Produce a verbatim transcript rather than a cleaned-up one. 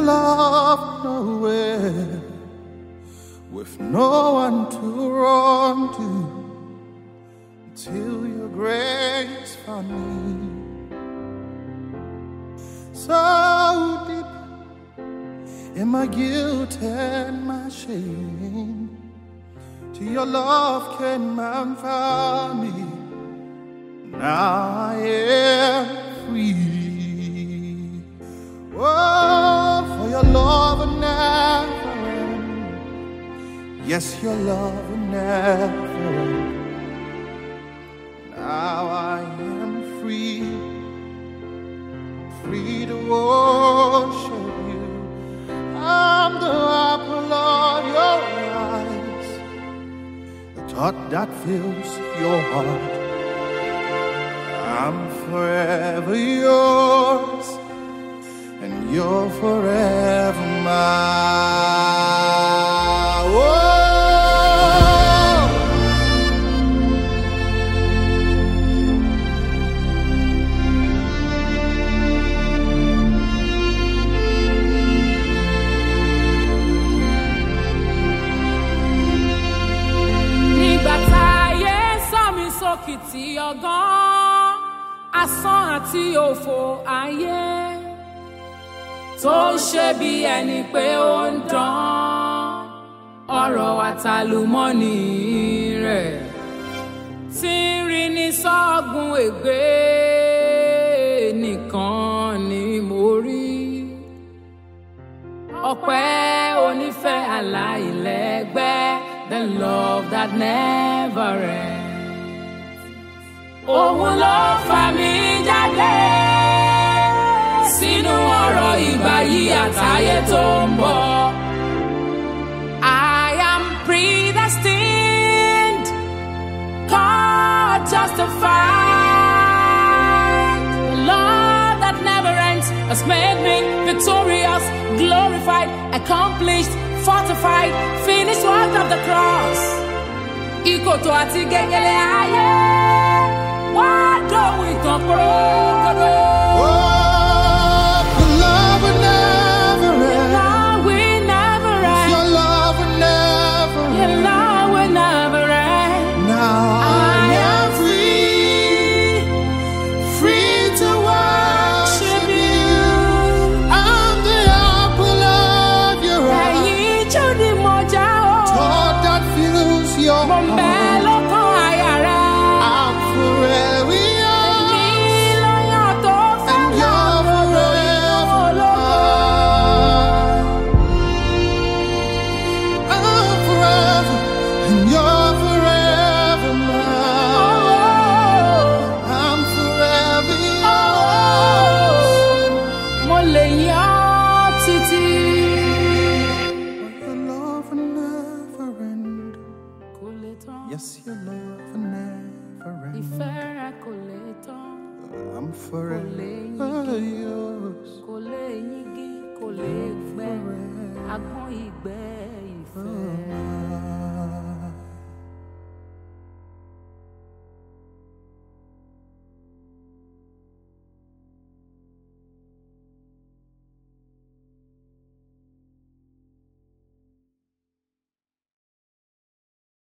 love nowhere, with no one to run to, till your grace found me. So deep in my guilt and my shame, to your love came and found me. Now I am free. Oh, for your love will never end. Yes, your love will never end. Now I am free, free to worship you. I'm the apple of your eyes, the thought that fills your heart. I'm forever yours, and you're forever mine. Whoa. Nígbà táyé sọ mí sókìtì ọgán, asán àti òfò ayé tó ń ṣe bí ẹni pé ó ń dán ọ̀rọ̀ àtàlùmọ́nì rẹ̀ tí ń rí ní sọ́gun ègbé nìkan ni mo rí. Ọpẹ́ onífẹ́ aláìlẹ́gbẹ́, the love that never ends. Òun ló fà mí jáde sínú ọ̀rọ̀ ìgbà yìí àtayé tó ń bọ̀. I am predestined, God justified. The love that never ends has made me victorious, glorified, accomplished, fortified, finished work of the cross. Ìkòtò àti gègèlè ayé, wá dòwú ìtàn pòrògodò. Oh, your love will never end. Your love will never end. Your love will never end. Your love will never end. Now I am free, free to worship you. I'm the apple of your eye, Ẹ̀yin tí ó ní mọ̀já o. thought that fills your Mo ń bẹ heart. lọ́kàn àyà rẹ̀. I'm forever yours, Ní lọ́yàn tó fẹ́ and you're forever ológo. mine. I'm forever, and you're forever mine. I'm forever yours. Mo lè yàn títí. Your love will never end. Kò lè tán. Yes, your love will never end. Ìfẹ́ rẹ̀ kò lè tán. I'm forever yours. Kò lè yígi, kò lè gbẹ. Agbọ́n ìgbẹ́ ìfẹ́.